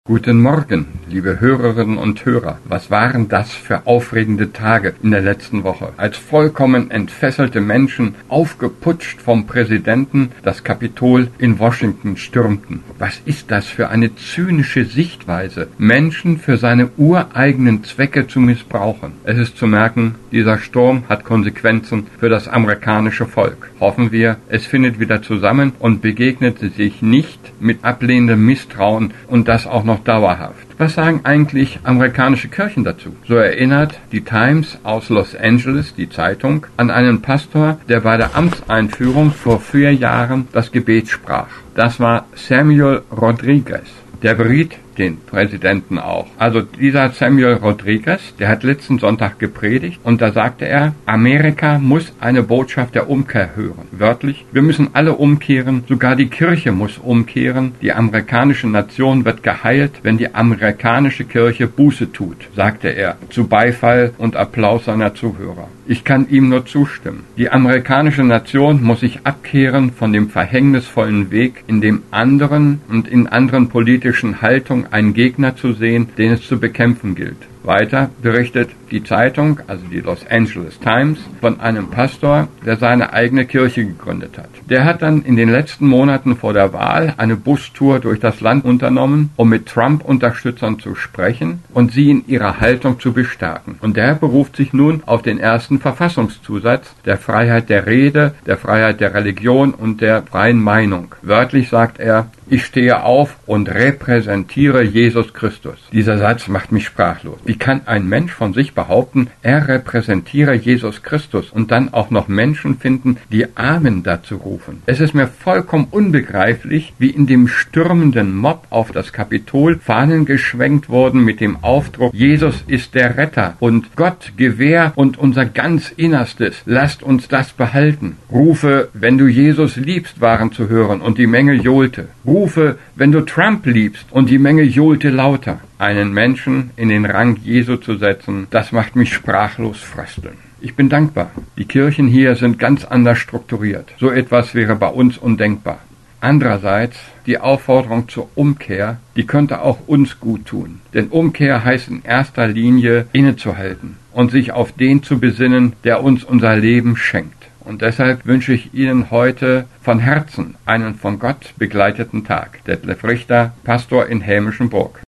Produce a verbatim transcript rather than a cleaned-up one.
Guten Morgen, liebe Hörerinnen und Hörer. Was waren das für aufregende Tage in der letzten Woche, als vollkommen entfesselte Menschen, aufgeputscht vom Präsidenten, das Kapitol in Washington stürmten. Was ist das für eine zynische Sichtweise, Menschen für seine ureigenen Zwecke zu missbrauchen? Es ist zu merken, dieser Sturm hat Konsequenzen für das amerikanische Volk. Hoffen wir, es findet wieder zusammen und begegnet sich nicht mit ablehnendem Misstrauen und das auch noch dauerhaft. Was sagen eigentlich amerikanische Kirchen dazu? So erinnert die Times aus Los Angeles, die Zeitung, an einen Pastor, der bei der Amtseinführung vor vier Jahren das Gebet sprach. Das war Samuel Rodriguez. Der beriet den Präsidenten auch. Also dieser Samuel Rodriguez, der hat letzten Sonntag gepredigt und da sagte er, Amerika muss eine Botschaft der Umkehr hören. Wörtlich, wir müssen alle umkehren, sogar die Kirche muss umkehren. Die amerikanische Nation wird geheilt, wenn die amerikanische Kirche Buße tut, sagte er, zu Beifall und Applaus seiner Zuhörer. Ich kann ihm nur zustimmen. Die amerikanische Nation muss sich abkehren von dem verhängnisvollen Weg, in dem anderen und in anderen politischen Haltungen einen Gegner zu sehen, den es zu bekämpfen gilt. Weiter berichtet die Zeitung, also die Los Angeles Times, von einem Pastor, der seine eigene Kirche gegründet hat. Der hat dann in den letzten Monaten vor der Wahl eine Bustour durch das Land unternommen, um mit Trump-Unterstützern zu sprechen und sie in ihrer Haltung zu bestärken. Und der beruft sich nun auf den ersten Verfassungszusatz der Freiheit der Rede, der Freiheit der Religion und der freien Meinung. Wörtlich sagt er, ich stehe auf und repräsentiere Jesus Christus. Dieser Satz macht mich sprachlos. Wie kann ein Mensch von sich behaupten, er repräsentiere Jesus Christus und dann auch noch Menschen finden, die Amen dazu rufen? Es ist mir vollkommen unbegreiflich, wie in dem stürmenden Mob auf das Kapitol Fahnen geschwenkt wurden mit dem Aufdruck, Jesus ist der Retter und Gott gewähr und unser ganz Innerstes, lasst uns das behalten. Rufe, wenn du Jesus liebst, waren zu hören und die Menge johlte. Rufe, wenn du Trump liebst und die Menge johlte lauter. Einen Menschen in den Rang Jesu zu setzen, das macht mich sprachlos frösteln. Ich bin dankbar. Die Kirchen hier sind ganz anders strukturiert. So etwas wäre bei uns undenkbar. Andererseits, die Aufforderung zur Umkehr, die könnte auch uns gut tun. Denn Umkehr heißt in erster Linie innezuhalten und sich auf den zu besinnen, der uns unser Leben schenkt. Und deshalb wünsche ich Ihnen heute von Herzen einen von Gott begleiteten Tag. Detlef Richter, Pastor in Hämischenburg.